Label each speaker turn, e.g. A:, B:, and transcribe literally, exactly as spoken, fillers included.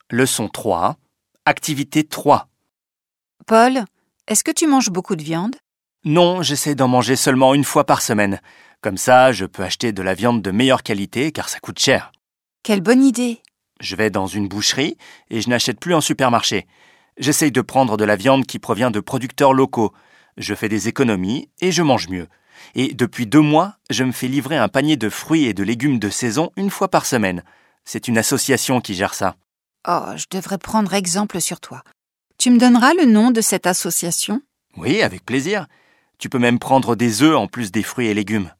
A: Leçon trois, activité trois.
B: Paul, est-ce que tu manges beaucoup de viande?
A: Non, j'essaie d'en manger seulement une fois par semaine. Comme ça, je peux acheter de la viande de meilleure qualité car ça coûte cher.
B: Quelle bonne idée!
A: Je vais dans une boucherie et je n'achète plus en supermarché. J'essaye de prendre de la viande qui provient de producteurs locaux. Je fais des économies et je mange mieux. Et depuis deux mois, je me fais livrer un panier de fruits et de légumes de saison une fois par semaine. C'est une association qui gère ça.
B: Oh, je devrais prendre exemple sur toi. Tu me donneras le nom de cette association?
A: Oui, avec plaisir. Tu peux même prendre des œufs en plus des fruits et légumes.